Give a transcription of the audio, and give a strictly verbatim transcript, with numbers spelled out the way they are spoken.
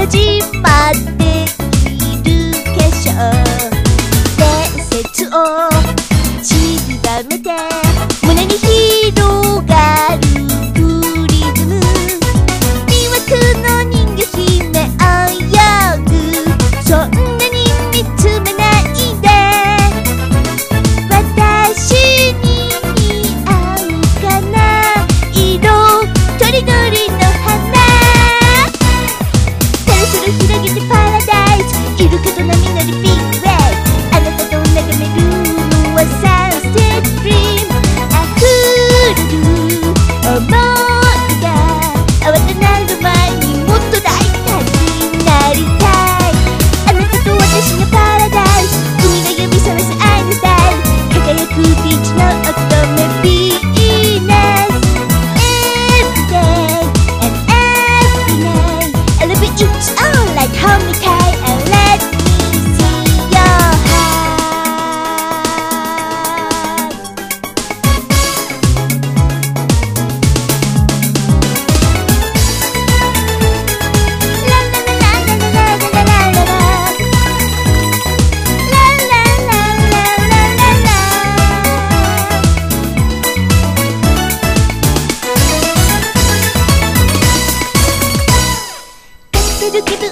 始まっている化粧伝説を散りばめて胸に広がるプリズム魅惑の人魚姫泳ぐそんなに見つめないで私に似合うかな色とりどりの花パラソル広げてパラダイスイルカと波乗りビッグウェーブあなたと眺めるのはサンセットドリーム溢れる想いが慌てなる前にもっと大胆になりたいあなたと私のパラダイス海が呼び覚ます愛のスタイル輝くビーチの乙女ヴィーナス Everyday and every night I love it it's alright hold me tight and let me see your heart La la la la la la la la la la La la la la la la laカクテル気分